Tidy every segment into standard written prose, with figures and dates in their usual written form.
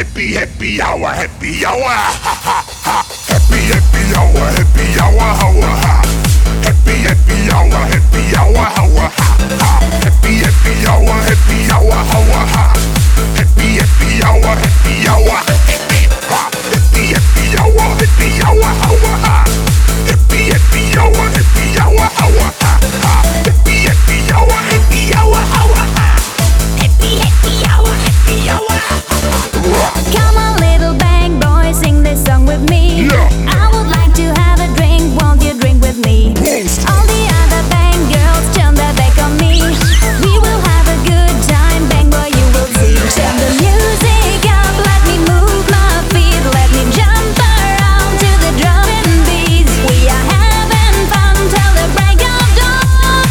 happy, happy hour, happy hour, ha ha ha. Happy, happy hour, happy hour, hour, ha. Happy, happy hour, happy hour, hour, ha ha. Happy, happy hour, happy hour, hour, ha. Happy, happy hour, happy hour, ha. Happy, happy hour, happy hour, hour, ha. Happy, happy hour, happy hour, hour, ha ha. Happy, happy hour, happy hour, hour, ha. Happy, happy hour, happy hour, ha ha. Come on, little bang boy, sing this song with me. Yeah. I would like to have a drink, won't you drink with me? All the other bang girls turn their back on me. We will have a good time, bang boy, you will see. Turn the music up, let me move my feet, let me jump around to the drum and beats. We are having fun till the break of dawn.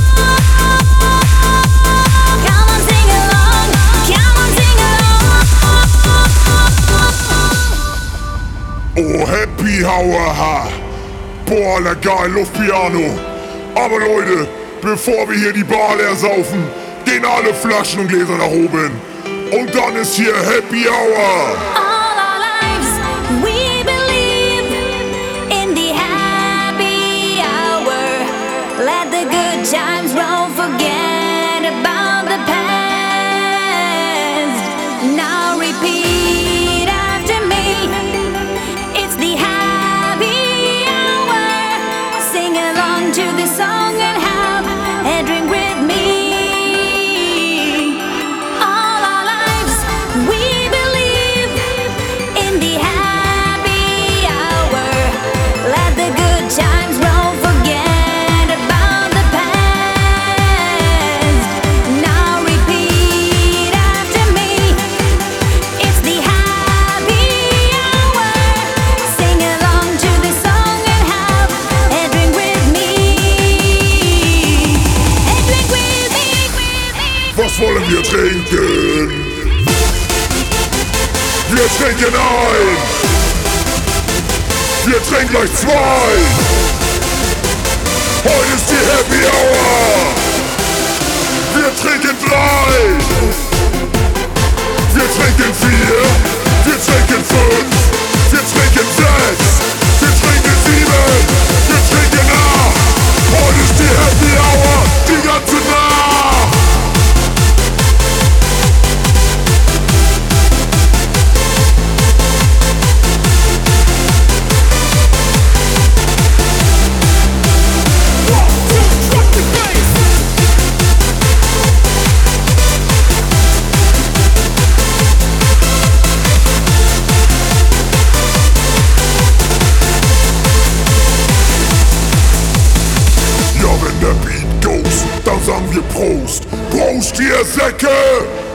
Come on, sing along, come on, sing along. Oh, happy hour, ha. Boah, Alter, geil, Luftpiano. Aber Leute, bevor wir hier die Bar leer saufen, gehen alle Flaschen und Gläser nach oben. Und dann ist hier Happy Hour. All our lives we believe in the happy hour. Let the good times roll, forget about the past. Now repeat after me. It's the happy hour. Sing along to the song and have a drink with me. All our lives we believe in the happy hour. Let the good times roll, forget about the past. Now repeat after me. It's the happy hour. Sing along to the song and have a drink with me. A drink with me. Was wollen wir trinken? Wir trinken ein. Wir trinken gleich zwei. Heute ist die Happy Hour. Wir trinken drei. Wir trinken vier. Wir trinken fünf. Wir trinken sechs. Wir trinken sieben. Wir trinken acht. Heute ist die Happy Hour. Die ganze Nacht. Ja, wenn der Beat goes, dann sagen wir Prost. Prost, ihr Säcke!